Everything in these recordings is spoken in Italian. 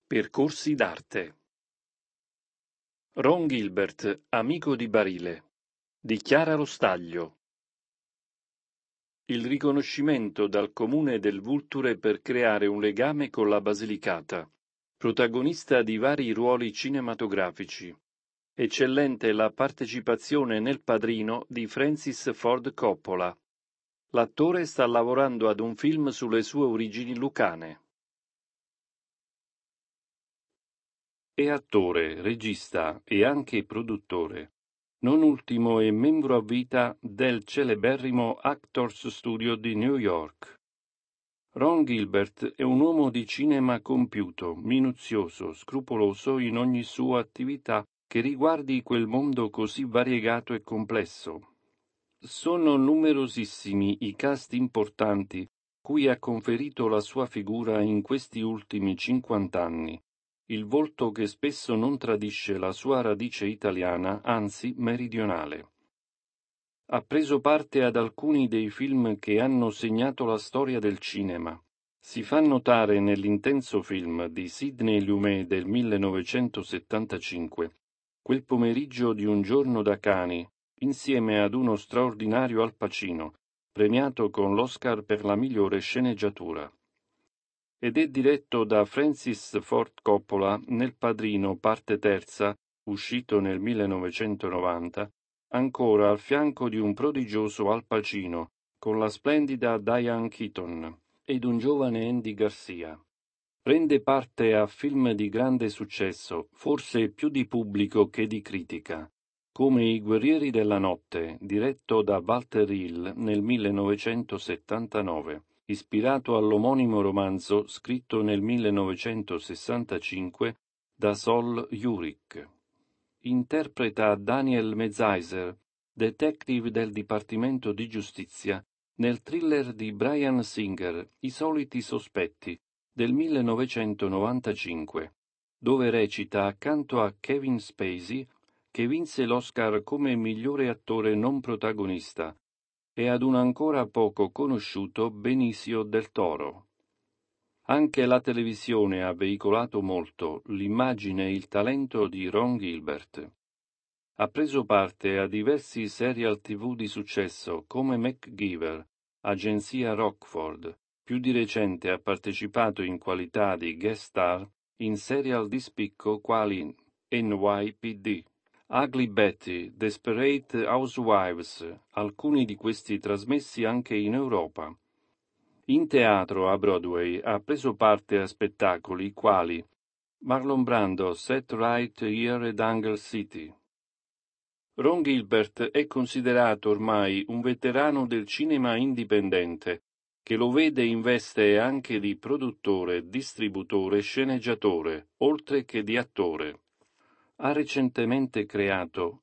Percorsi d'arte. Ron Gilbert, amico di Barile. Dichiara lo staglio. Il riconoscimento dal comune del Vulture per creare un legame con la Basilicata. Protagonista di vari ruoli cinematografici. Eccellente la partecipazione nel Padrino di Francis Ford Coppola. L'attore sta lavorando ad un film sulle sue origini lucane. È attore, regista e anche produttore. Non ultimo è membro a vita del celeberrimo Actors Studio di New York. Ron Gilbert è un uomo di cinema compiuto, minuzioso, scrupoloso in ogni sua attività che riguardi quel mondo così variegato e complesso. Sono numerosissimi i cast importanti cui ha conferito la sua figura in questi ultimi 50 anni. Il volto che spesso non tradisce la sua radice italiana, anzi meridionale. Ha preso parte ad alcuni dei film che hanno segnato la storia del cinema. Si fa notare nell'intenso film di Sidney Lumet del 1975, Quel pomeriggio di un giorno da cani, insieme ad uno straordinario Al Pacino, premiato con l'Oscar per la migliore sceneggiatura. Ed è diretto da Francis Ford Coppola nel Padrino parte terza, uscito nel 1990, ancora al fianco di un prodigioso Al Pacino, con la splendida Diane Keaton ed un giovane Andy Garcia. Prende parte a film di grande successo, forse più di pubblico che di critica, come I Guerrieri della Notte, diretto da Walter Hill nel 1979. Ispirato all'omonimo romanzo scritto nel 1965 da Sol Jurik. Interpreta Daniel Mezaiser, detective del Dipartimento di Giustizia, nel thriller di Bryan Singer, I soliti sospetti, del 1995, dove recita accanto a Kevin Spacey, che vinse l'Oscar come migliore attore non protagonista, e ad un ancora poco conosciuto Benicio del Toro. Anche la televisione ha veicolato molto l'immagine e il talento di Ron Gilbert. Ha preso parte a diversi serial TV di successo come MacGyver, Agenzia Rockford. Più di recente ha partecipato in qualità di guest star in serial di spicco quali NYPD. Ugly Betty, Desperate Housewives, alcuni di questi trasmessi anche in Europa. In teatro a Broadway ha preso parte a spettacoli quali Marlon Brando, Set Right Here ed Angle City. Ron Gilbert è considerato ormai un veterano del cinema indipendente, che lo vede in veste anche di produttore, distributore, sceneggiatore, oltre che di attore. Ha recentemente creato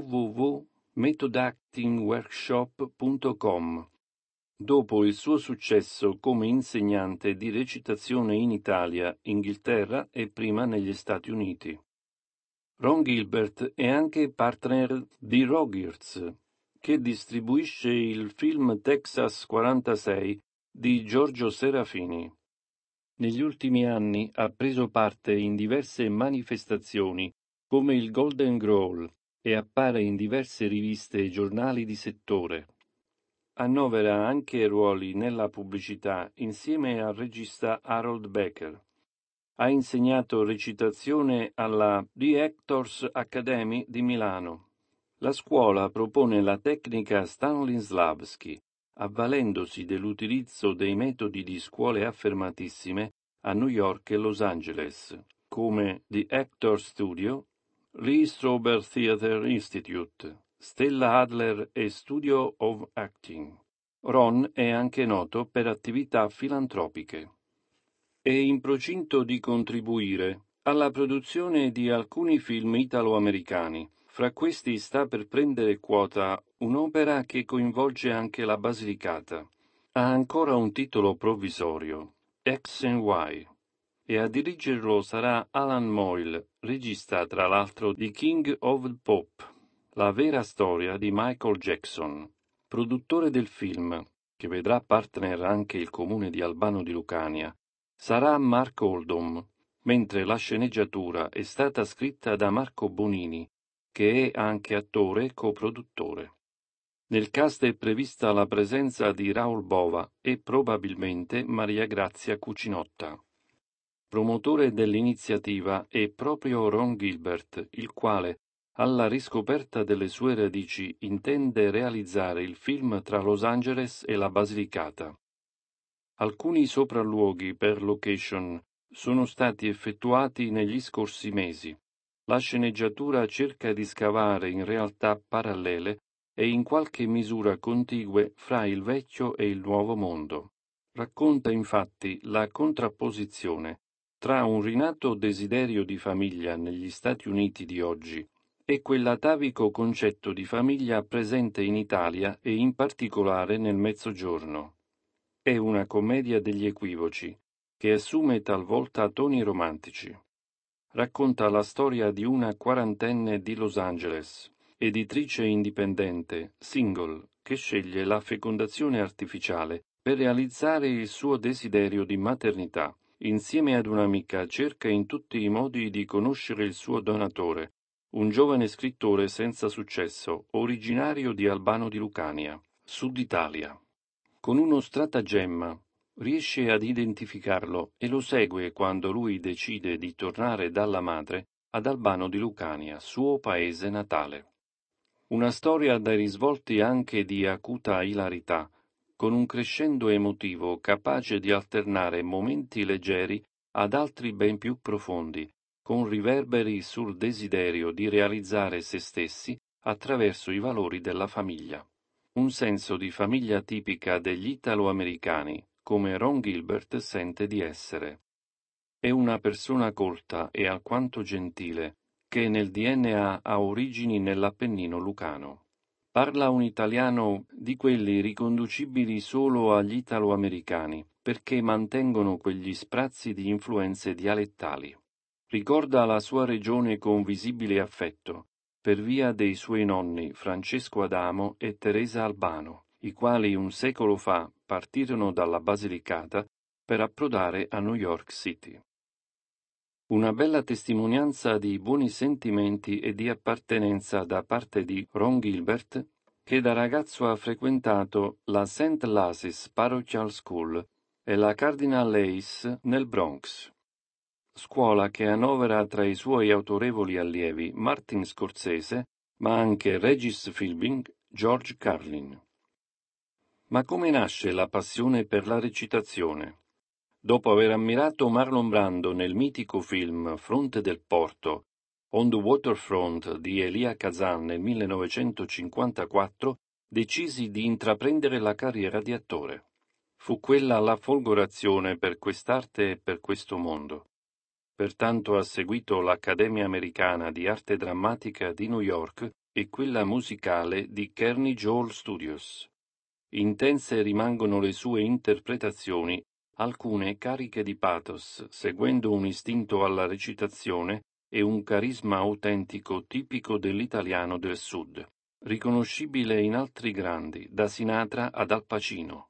www.methodactingworkshop.com, dopo il suo successo come insegnante di recitazione in Italia, Inghilterra e prima negli Stati Uniti. Ron Gilbert è anche partner di Rogers, che distribuisce il film Texas 46 di Giorgio Serafini. Negli ultimi anni ha preso parte in diverse manifestazioni come il Golden Growl e appare in diverse riviste e giornali di settore. Annovera anche ruoli nella pubblicità insieme al regista Harold Becker. Ha insegnato recitazione alla The Actors Academy di Milano. La scuola propone la tecnica Stanislavski, avvalendosi dell'utilizzo dei metodi di scuole affermatissime a New York e Los Angeles, come The Actors Studio, Lee Strasberg Theatre Institute, Stella Adler e Studio of Acting. Ron è anche noto per attività filantropiche. È in procinto di contribuire alla produzione di alcuni film italo-americani. Fra questi sta per prendere quota un'opera che coinvolge anche la Basilicata. Ha ancora un titolo provvisorio, X and Y, e a dirigerlo sarà Alan Moyle, regista tra l'altro di King of the Pop, la vera storia di Michael Jackson. Produttore del film, che vedrà partner anche il comune di Albano di Lucania, sarà Mark Oldham, mentre la sceneggiatura è stata scritta da Marco Bonini, che è anche attore e coproduttore. Nel cast è prevista la presenza di Raoul Bova e probabilmente Maria Grazia Cucinotta. Promotore dell'iniziativa è proprio Ron Gilbert, il quale, alla riscoperta delle sue radici, intende realizzare il film tra Los Angeles e la Basilicata. Alcuni sopralluoghi per location sono stati effettuati negli scorsi mesi. La sceneggiatura cerca di scavare in realtà parallele e in qualche misura contigue fra il vecchio e il nuovo mondo. Racconta infatti la contrapposizione tra un rinato desiderio di famiglia negli Stati Uniti di oggi e quell'atavico concetto di famiglia presente in Italia e in particolare nel Mezzogiorno. È una commedia degli equivoci, che assume talvolta toni romantici. Racconta la storia di una quarantenne di Los Angeles, editrice indipendente, single, che sceglie la fecondazione artificiale per realizzare il suo desiderio di maternità. Insieme ad un'amica cerca in tutti i modi di conoscere il suo donatore, un giovane scrittore senza successo, originario di Albano di Lucania, Sud Italia. Con uno stratagemma riesce ad identificarlo e lo segue quando lui decide di tornare dalla madre ad Albano di Lucania, suo paese natale. Una storia dai risvolti anche di acuta ilarità, con un crescendo emotivo capace di alternare momenti leggeri ad altri ben più profondi, con riverberi sul desiderio di realizzare se stessi attraverso i valori della famiglia. Un senso di famiglia tipica degli italo-americani, come Ron Gilbert sente di essere. È una persona colta e alquanto gentile, che nel DNA ha origini nell'Appennino lucano. Parla un italiano di quelli riconducibili solo agli italo-americani, perché mantengono quegli sprazzi di influenze dialettali. Ricorda la sua regione con visibile affetto, per via dei suoi nonni Francesco Adamo e Teresa Albano, i quali un secolo fa partirono dalla Basilicata per approdare a New York City. Una bella testimonianza di buoni sentimenti e di appartenenza da parte di Ron Gilbert, che da ragazzo ha frequentato la St. Lassie's Parochial School e la Cardinal Hayes nel Bronx, scuola che annovera tra i suoi autorevoli allievi Martin Scorsese, ma anche Regis Philbin, George Carlin. Ma come nasce la passione per la recitazione? Dopo aver ammirato Marlon Brando nel mitico film Fronte del Porto, On the Waterfront di Elia Kazan nel 1954, decisi di intraprendere la carriera di attore. Fu quella la folgorazione per quest'arte e per questo mondo. Pertanto ha seguito l'Accademia Americana di Arte Drammatica di New York e quella musicale di Carnegie Hall Studios. Intense rimangono le sue interpretazioni, alcune cariche di pathos, seguendo un istinto alla recitazione e un carisma autentico tipico dell'italiano del Sud, riconoscibile in altri grandi, da Sinatra ad Al Pacino.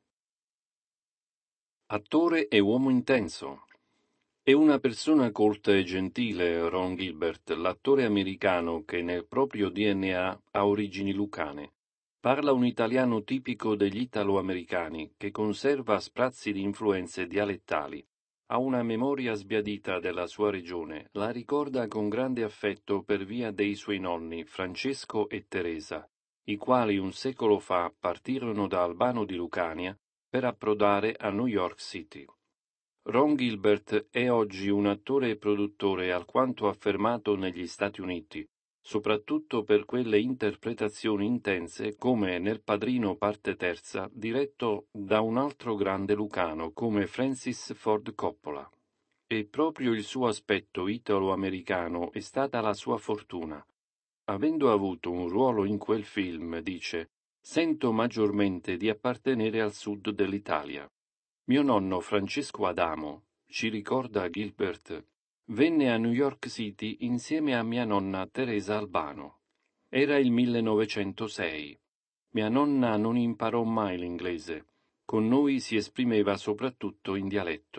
Attore e uomo intenso. È una persona colta e gentile, Ron Gilbert, l'attore americano che nel proprio DNA ha origini lucane. Parla un italiano tipico degli italo-americani che conserva sprazzi di influenze dialettali. Ha una memoria sbiadita della sua regione, la ricorda con grande affetto per via dei suoi nonni Francesco e Teresa, i quali un secolo fa partirono da Albano di Lucania per approdare a New York City. Ron Gilbert è oggi un attore e produttore alquanto affermato negli Stati Uniti, soprattutto per quelle interpretazioni intense come nel Padrino parte terza, diretto da un altro grande lucano come Francis Ford Coppola. E proprio il suo aspetto italo-americano è stata la sua fortuna. Avendo avuto un ruolo in quel film, dice, sento maggiormente di appartenere al sud dell'Italia. Mio nonno Francesco Adamo, ci ricorda Gilbert, venne a New York City insieme a mia nonna Teresa Albano. Era il 1906. Mia nonna non imparò mai l'inglese. Con noi si esprimeva soprattutto in dialetto.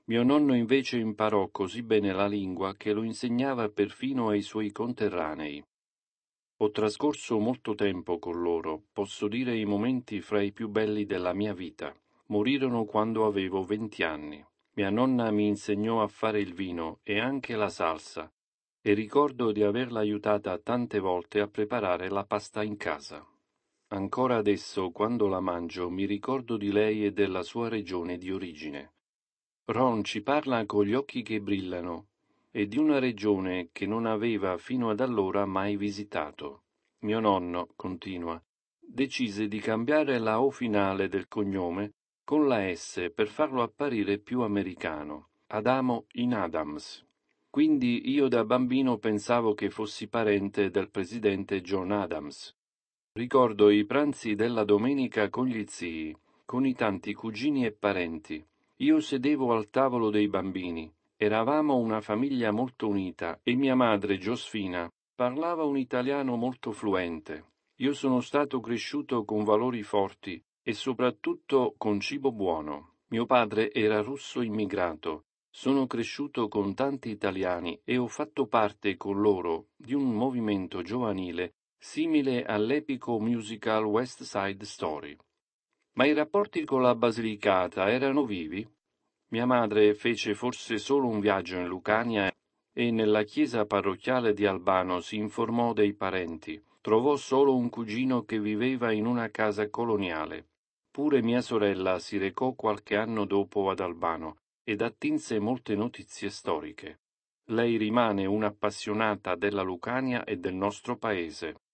Mio nonno invece imparò così bene la lingua che lo insegnava perfino ai suoi conterranei. Ho trascorso molto tempo con loro, posso dire i momenti fra i più belli della mia vita. Morirono quando avevo 20 anni. Mia nonna mi insegnò a fare il vino e anche la salsa, e ricordo di averla aiutata tante volte a preparare la pasta in casa. Ancora adesso, quando la mangio, mi ricordo di lei e della sua regione di origine. Ron ci parla con gli occhi che brillano e di una regione che non aveva fino ad allora mai visitato. Mio nonno, continua, decise di cambiare la O finale del cognome con la S per farlo apparire più americano, Adamo in Adams. Quindi io da bambino pensavo che fossi parente del presidente John Adams. Ricordo i pranzi della domenica con gli zii, con i tanti cugini e parenti. Io sedevo al tavolo dei bambini. Eravamo una famiglia molto unita e mia madre, Giosfina, parlava un italiano molto fluente. Io sono stato cresciuto con valori forti e soprattutto con cibo buono. Mio padre era russo immigrato. Sono cresciuto con tanti italiani e ho fatto parte con loro di un movimento giovanile simile all'epico musical West Side Story. Ma i rapporti con la Basilicata erano vivi? Mia madre fece forse solo un viaggio in Lucania e nella chiesa parrocchiale di Albano si informò dei parenti. Trovò solo un cugino che viveva in una casa coloniale. Pure mia sorella si recò qualche anno dopo ad Albano ed attinse molte notizie storiche. Lei rimane un'appassionata della Lucania e del nostro paese.